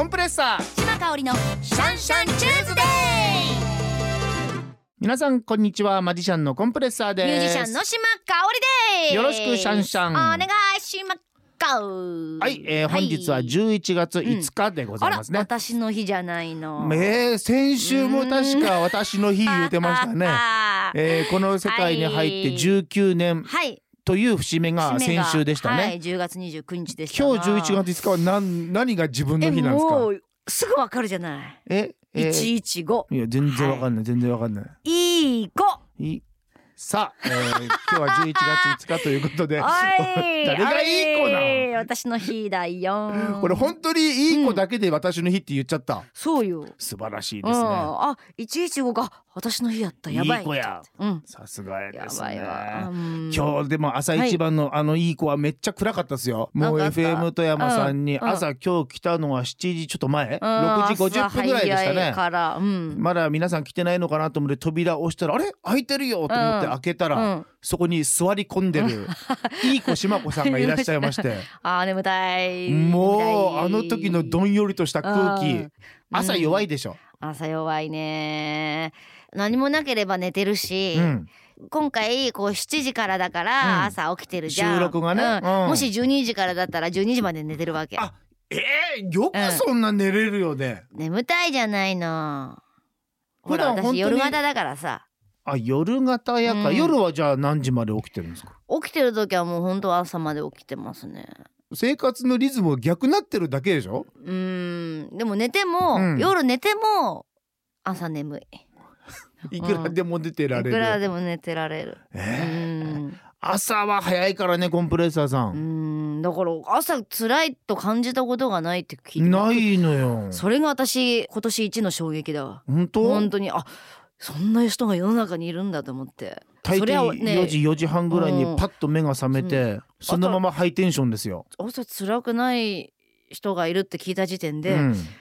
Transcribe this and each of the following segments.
コンプレッサー島香織のシャンシャンチューズデー。 皆さんこんにちは。マジシャンのコンプレッサーです。 ミュージシャンの島香織です。 よろしくシャンシャンお願いします。 はい、本日は11月5日でございますね、 あら私の日じゃないの。 先週も確か私の日言ってましたねこの世界に入って19年、という節目が先週でしたね。 はい、10月29日でしたが。 今日11月5日は何が自分の日なんですか？ もうすぐわかるじゃない。115。 いや全然わかんない、全然わかんない。 いい子。 さあ、今日は11月5日ということで誰がいい子なの？ 私の日だよ。 これ本当にいい子だけで私の日って言っちゃった、 そうよ。 素晴らしいですね。 あ、115が私の日やった。やばい。 いい子や、さすがやですね。 やばいわ。 今日でも朝一番のいい子はめっちゃ暗かったですよ。もう FM 富山さんに朝今日来たのは7時ちょっと前、6時50分ぐらいでしたね。まだ皆さん来てないのかなと思って扉押したら、あれ開いてるよと思って開けたら、そこに座り込んでるいい子島子さんがいらっしゃいまして眠たい。 もうあの時のどんよりとした空気、朝弱いでしょ。朝弱いね。何もなければ寝てるし、今回こう7時からだから朝起きてるじゃん、 収録がね、 もし12時からだったら12時まで寝てるわけ。 よくそんな寝れるよね。 眠たいじゃないの。ほら私夜型だからさ。 夜型やか、夜はじゃあ何時まで起きてるんですか？ 起きてる時はもう本当は朝まで起きてますね。 生活のリズムが逆なってるだけでしょ？ でも寝ても、夜寝ても朝眠い。 いくらでも寝てられる。 いくらでも寝てられる。 朝は早いからね、コンプレッサーさん。 だから朝辛いと感じたことがないって聞いてないのよ。 それが私今年一の衝撃だわ。本当にそんな人が世の中にいるんだと思って。 大抵4時半ぐらいにパッと目が覚めて、そのままハイテンションですよ。 朝辛くない人がいるって聞いた時点で、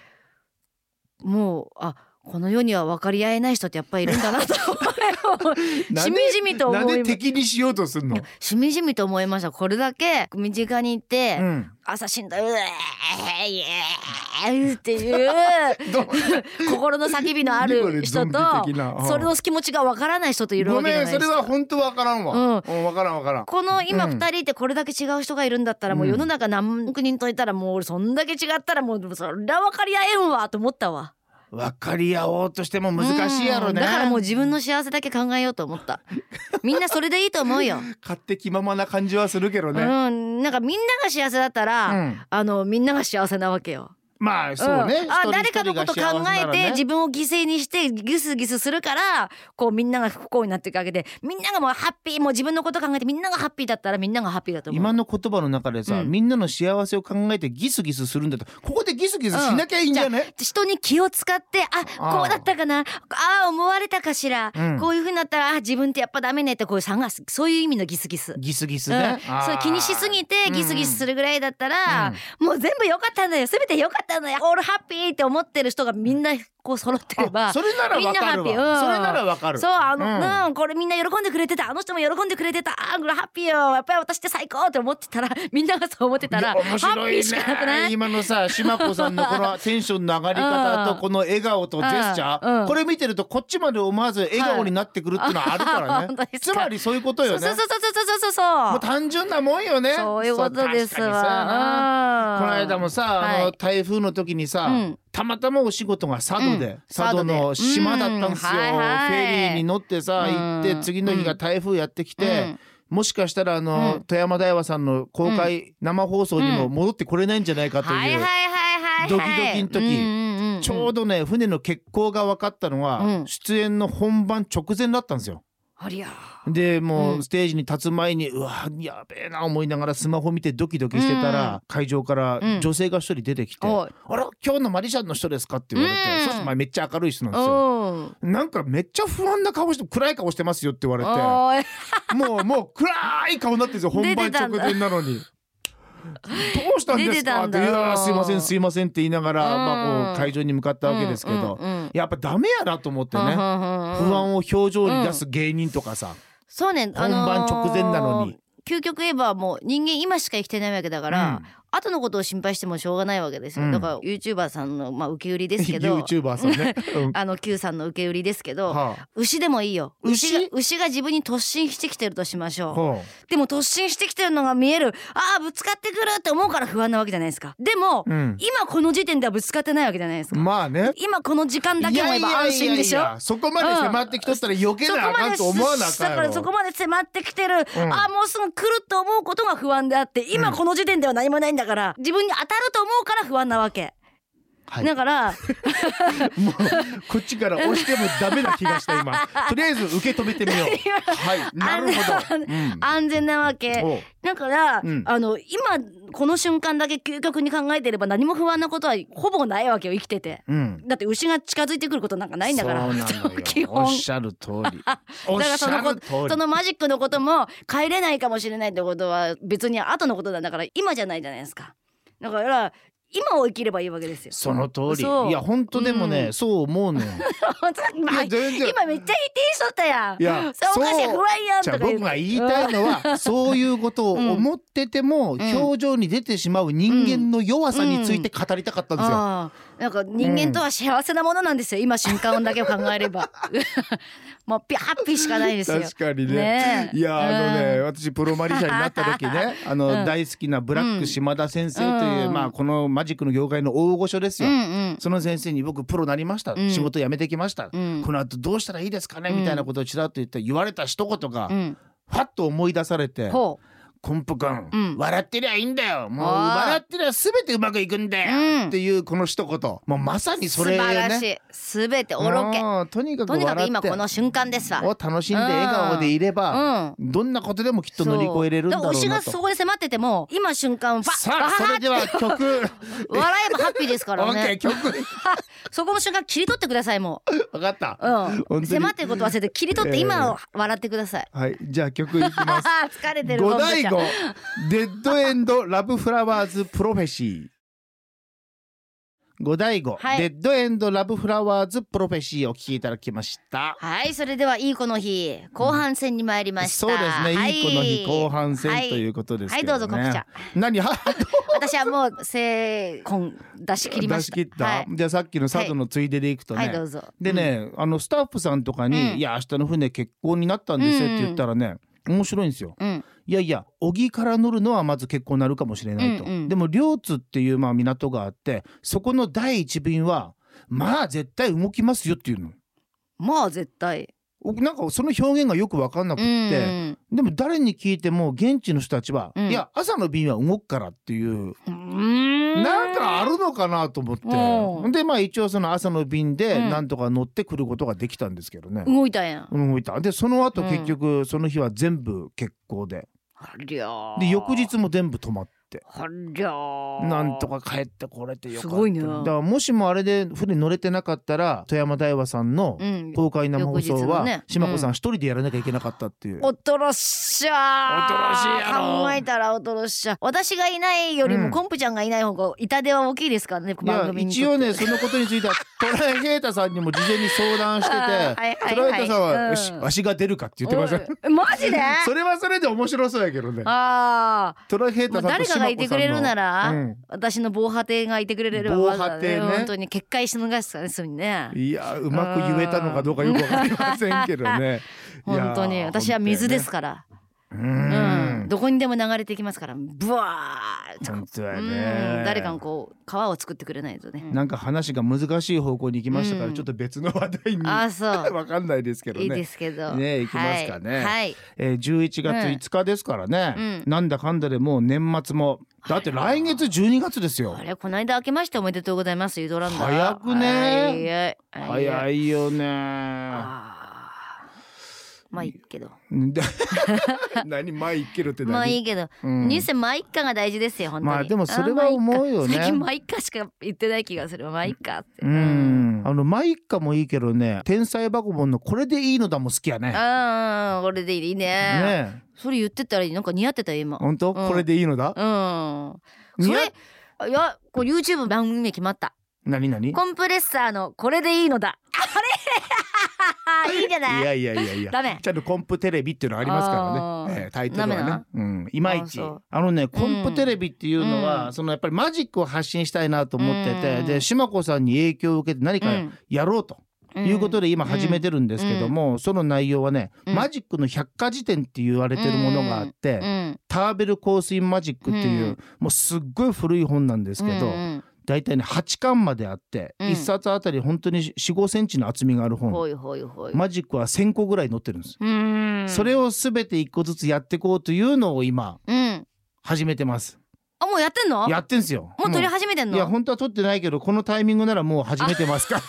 もうこの世には分かり合えない人ってやっぱりいるんだなとしみじみと思いました。 なんで敵にしようとするの？ しみじみと思いました。これだけ身近にいて、朝しんどいっていう心の叫びのある人とそれの気持ちが分からない人といるわけじゃないですか。 ごめん、それは本当分からんわ。分からん。 この今2人ってこれだけ違う人がいるんだったら、もう世の中何億人といたらもうそんだけ違ったらもうそれは分かり合えんわと思ったわ。 分かり合おうとしても難しいやろね。 だからもう自分の幸せだけ考えようと思った。みんなそれでいいと思うよ。 勝手気ままな感じはするけどね。 なんかみんなが幸せだったら、みんなが幸せなわけよ。 まあそうね、 誰かのこと考えて自分を犠牲にしてギスギスするからこうみんなが不幸になっていくわけで、みんながもうハッピー、もう自分のこと考えてみんながハッピーだったらみんながハッピーだと思う。 今の言葉の中でさ、みんなの幸せを考えてギスギスするんだと、ここでギスギスしなきゃいいんじゃね？ 人に気を使ってこうだったかな、思われたかしら、こういう風になったら自分ってやっぱダメねってこう探す、そういう意味のギスギスね、 そう気にしすぎてギスギスするぐらいだったら、もう全部良かったんだよ、全て良かったんだよ、オールハッピーって思ってる人がみんなこう揃ってれば、 それならわかるわ。それならわかる。 そうこれみんな喜んでくれてた、あの人も喜んでくれてた、ハッピーよ、やっぱり私って最高って思ってたら、みんながそう思ってたら面白いね。 ハッピーしかなくない？ 今のさ島子さんのこのテンションの上がり方とこの笑顔とジェスチャー、これ見てるとこっちまで思わず笑顔になってくるっていうのはあるからね。つまりそういうことよね。 そうもう単純なもんよね。 そういうことですわ。 この間もさ台風の時にさ、たまたまお仕事が佐渡で、佐渡の島だったんですよ。フェリーに乗ってさ行って、次の日が台風やってきて、もしかしたら富山大和さんの公開生放送にも戻ってこれないんじゃないかというドキドキの時、ちょうどね船の欠航が分かったのは出演の本番直前だったんですよ。でもうステージに立つ前に、うわやべえな思いながらスマホ見てドキドキしてたら、会場から女性が一人出てきて、あら今日のマリシャンの人ですかって言われて、そしてめっちゃ明るい人なんですよ。なんかめっちゃ不安な顔して暗い顔してますよって言われて、もう暗い顔になってるんですよ、本番直前なのに。どうしたんですかって、いやすいませんすいませんって言いながら、こう会場に向かったわけですけど、やっぱダメやなと思ってね、不安を表情に出す芸人とかさ、 そうね、 本番直前なのに究極言えばもう人間今しか生きてないわけだから、 後のことを心配してもしょうがないわけですよ、だから YouTuber さんの受け売りですけど YouTuber さんね、 Q さんの受け売りですけど、 はあ、 牛でもいいよ。牛が自分に突進してきてるとしましょう、 はあ、 でも突進してきてるのが見える、ぶつかってくるって思うから不安なわけじゃないですか。でも、今この時点ではぶつかってないわけじゃないですか。 まあね、 今この時間だけ思えば安心でしょ。 いやそこまで迫ってきとったら余計なあかんと思わなあかんやろ。 だからそこまで迫ってきてる、もうすぐ来ると思うことが不安であって、今この時点では何もないんだから、自分に当たると思うから不安なわけ。はい、だからもうこっちから押してもダメな気がした今。とりあえず受け止めてみよう。はい、なるほど、 安全なわけだから、今この瞬間だけ究極に考えてれば何も不安なことはほぼないわけよ、生きてて、だって牛が近づいてくることなんかないんだから。 そうなのよ基本おっしゃる通り。 だからそのマジックのことも帰れないかもしれないってことは別に後のことなんだから、今じゃないじゃないですか。だから今を生きればいいわけですよ。 その通り。いや本当でもね、そう思うね。 今めっちゃ否定しとったやん。 いやそうおかしい不安やんとか言う。 僕が言いたいのはそういうことを思ってても表情に出てしまう人間の弱さについて語りたかったんですよ。 なんか人間とは幸せなものなんですよ、今瞬間だけを考えれば。もうハッピーしかないですよ。 確かに ね。いや私プロマリシャになった時ね大好きなブラック島田先生というこのマジックの業界の大御所ですよ。その先生に僕プロなりました、仕事辞めてきました、この後どうしたらいいですかねみたいなことをちらっと言われた一言がファッと思い出されて、コンプ君、笑ってりゃいいんだよ、もう笑ってりゃ全てうまくいくんだよ、っていうこの一言、もうまさにそれね。 素晴らしい。全ておろけ。 とにかく笑って今この瞬間ですわ。 楽しんで笑顔でいれば、どんなことでもきっと乗り越えれるんだろうなと。 牛がそこで迫ってても今瞬間さあそれでは曲笑えばハッピーですからね。 曲そこの瞬間切り取ってください。もう分かった、 迫ってること忘れて切り取って今を笑ってください。 はい、じゃあ曲いきます。 疲れてる。 五大悟デッドエンドラブフラワーズプロフェシー。五大悟、デッドエンドラブフラワーズプロフェシーをお聴きいただきました。 はい、それではいい子の日後半戦に参りました。 そうですね、いい子の日後半戦ということですけどね。 はい、どうぞコプちゃん。 何私はもう精魂出し切りました。 出し切った、じゃあさっきの佐渡のついででいくとね、 どうぞ。 でね、スタッフさんとかに、いや明日の船欠航になったんですよって言ったらね、面白いんですよ。いやいや小木から乗るのはまず結構なるかもしれないと、でも両津っていう港があって、そこの第一便は絶対動きますよっていうの。絶対なんかその表現がよく分かんなくって、でも誰に聞いても現地の人たちは、いや朝の便は動くからっていう、なんかあるのかなと思って、で一応その朝の便でなんとか乗ってくることができたんですけどね。 動いたやん。 動いた。でその後結局その日は全部欠航で、で翌日も全部止まって、なんとか帰ってこれてよかった。 すごいね。 だからもしもあれで船乗れてなかったら富山大和さんの公開生放送は島子さん一人でやらなきゃいけなかったっていう。 恐ろしゃ恐ろしいやろ。 考えたら恐ろしゃ。私がいないよりもコンプちゃんがいない方が痛手は大きいですからね、番組に。 一応ねそのことについてはトライヘイタさんにも事前に相談してて、トライヘイタさんはよしわしが出るかって言ってました。 マジでそれはそれで面白そうやけどね。トライヘイタさんと島子さんの誰かがいてくれるなら、私の防波堤がいてくれれば、 防波堤ね、 本当に決壊し逃すからね、すぐにね。 いやうまく言えたのかどうかよくわかりませんけどね。 本当に私は水ですから。どこにでも流れてきますから、ブワーッ。 本当やね。 誰かがこう川を作ってくれないとね。 なんか話が難しい方向に行きましたから、ちょっと別の話題にわかんないですけどね。 いいですけどね、行きますかね。 はい。 11月5日ですからね。なんだかんだでもう年末もだって来月12月ですよ。 あれこの間明けましておめでとうございますユドランド。 早くね。早いよね。 まあいいけど。 何まあいいけどって何？ まあいいけど、人生まあいっかが大事ですよ本当に。 まあでもそれは思うよね。 最近まあいっかしか言ってない気がする。まあいっかって。 まあいっかもいいけどね、天才バカボンのこれでいいのだも好きやね。 これでいいね。それ言ってたらなんか似合ってたよ今。 本当？これでいいのだ。 それいやこう YouTube 番組決まった。 何？ コンプレッサーのこれでいいのだ。あれいいじゃない。 いやダメ。 ちゃんとコンプテレビっていうのありますからね、タイトルはね、いまいちコンプテレビっていうのは、そのやっぱりマジックを発信したいなと思ってて、で島子さんに影響を受けて何かやろうということで今始めてるんですけども、その内容はね、マジックの百科事典って言われてるものがあって、ターベル香水マジックっていう、もうすっごい古い本なんですけど、だいたいね8巻まであって、1冊あたり本当に 4,5 センチの厚みがある本、マジックは1,000個ぐらい載ってるんです。それを全て1個ずつやっていこうというのを今、始めてます。 あ、もうやってんの？ やってんすよ。 もう撮り始めてんの？ いや本当は撮ってないけど、このタイミングならもう始めてますから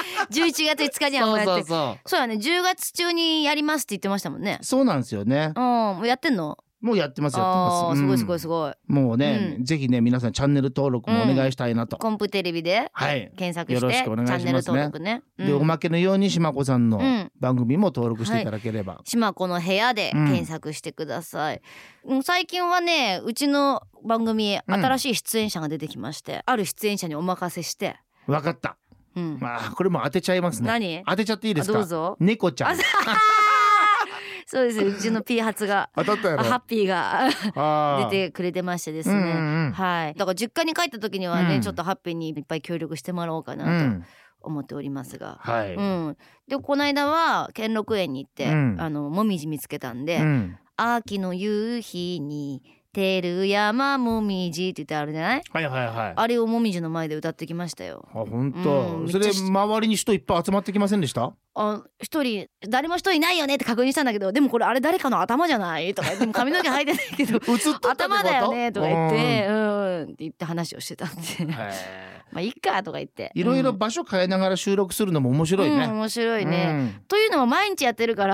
11月5日にはもうやってそうやね、10月中にやりますって言ってましたもんね。 そうなんですよね。 もうやってんの？ もうやってます。すごいすごい。 もうね、ぜひね皆さんチャンネル登録もお願いしたいなと。 コンプテレビで検索してよろしくお願いしますね。 チャンネル登録ね。 でおまけのように島子さんの番組も登録していただければ。 島子の部屋で検索してください。最近はね、うちの番組新しい出演者が出てきまして、ある出演者にお任せして。 わかった。まあこれも当てちゃいますね。 何？ 当てちゃっていいですか？ どうぞ。 猫ちゃん。 そうです、うちのピーハツが当たったやろ。 ハッピーが出てくれてましてですね、はい。だから実家に帰った時にはね、ちょっとハッピーにいっぱい協力してもらおうかなと思っておりますが、でこの間は兼六園に行って、もみじ見つけたんで、秋の夕日にてる山もみじって言ってあるじゃない？あれをもみじの前で歌ってきましたよ。 あ、本当。それ周りに人いっぱい集まってきませんでした？ 一人誰も人いないよねって確認したんだけど、でもこれあれ誰かの頭じゃないとか、でも髪の毛生えてないけど頭だよねとか言ってって言って話をしてたんでまあいいかとか言って、 いろいろ場所変えながら収録するのも面白いね。 面白いね。というのも毎日やってるから、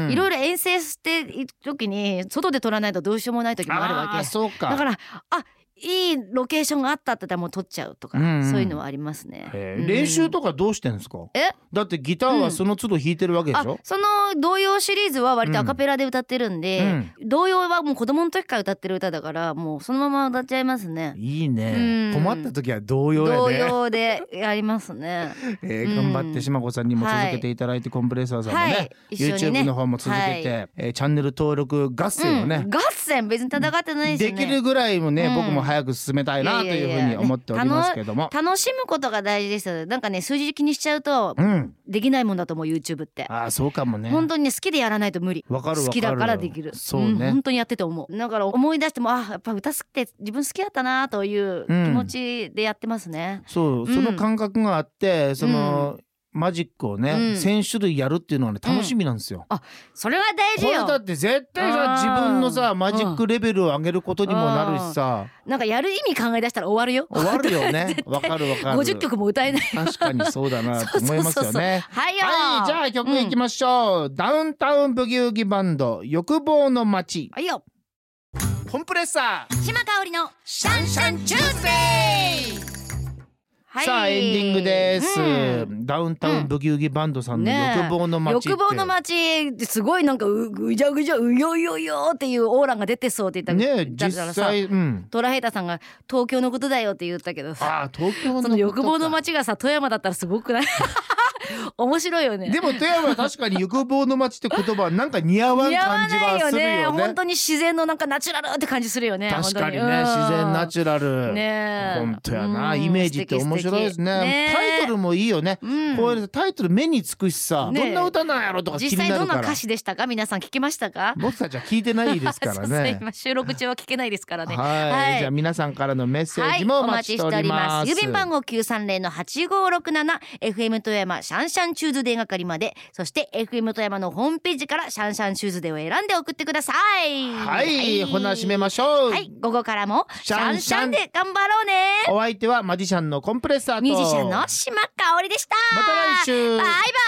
いろいろ遠征していく時に外で撮らないとどうしようもない時もあるわけ。 そうか。 だからいいロケーションがあったって言ったらもう撮っちゃうとか、そういうのはありますね。 練習とかどうしてんですか？だってギターはその都度弾いてるわけでしょ？その童謡シリーズは割とアカペラで歌ってるんで、童謡はもう子供の時から歌ってる歌だから、もうそのまま歌っちゃいますね。 いいね。困った時は童謡やね。 童謡でやりますね。 頑張って島子さんにも続けていただいて、コンプレッサーさんもね、YouTube の方も続けて、チャンネル登録合戦をね、 合戦別に戦ってないですね。 できるぐらいもね、僕も早く進めたいなというふうに思っておりますけども、 楽しむことが大事です。なんかね、数字気にしちゃうとできないもんだと思う、 YouTube って。 そうかもね。 本当にね、好きでやらないと無理。 わかる。 好きだからできる。 そうね、 本当にやってて思う。だから思い出しても、やっぱ歌好きって自分好きだったなという気持ちでやってますね。 その感覚があって、そのマジックをね、1000種類やるっていうのはね、楽しみなんですよ。 それは大事よ。 これだって絶対さ、自分のさマジックレベルを上げることにもなるしさ、 なんかやる意味考え出したら終わるよ。 終わるよね。わかる。 50曲も歌えない。 確かにそうだなと思いますよね。 はい、 じゃあ曲いきましょう。ダウンタウンブギウギバンド、欲望の街。 はいよ。 コンプレッサー島香織のシャンシャンチューズデー。 さあエンディングです。ダウンタウンブギウギバンドさんの欲望の街って、 欲望の街ってすごいなんかぐじゃぐじゃうよよよっていうオーラが出てそうって言ったね。実際トラヘイタさんが東京のことだよって言ったけどさ、 東京のその欲望の街がさ富山だったらすごくない面白いよね。 でも富山は確かに欲望の街って言葉なんか似合わん感じはするよね。 本当に自然のなんかナチュラルって感じするよね。 確かにね、自然ナチュラルね。本当やな、イメージって面白いですね。タイトルもいいよね。こういうタイトル目につくしさ、どんな歌なんやろとか気になるから。 実際どんな歌詞でしたか？皆さん聞きましたか？ 僕たちは聞いてないですからね。 今収録中は聞けないですからね。 はい、じゃあ皆さんからのメッセージもお待ちしております。 郵便番号930-8567 FM 富山シャンシャンチューズデー係まで、そして FM 富山のホームページからシャンシャンチューズデーを選んで送ってください。 はい、ほな締めましょう。 はい、午後からもシャンシャンで頑張ろうね。 お相手はマジシャンのコンプレッサーとミュージシャンの島香織でした。 また来週。 バイバイ。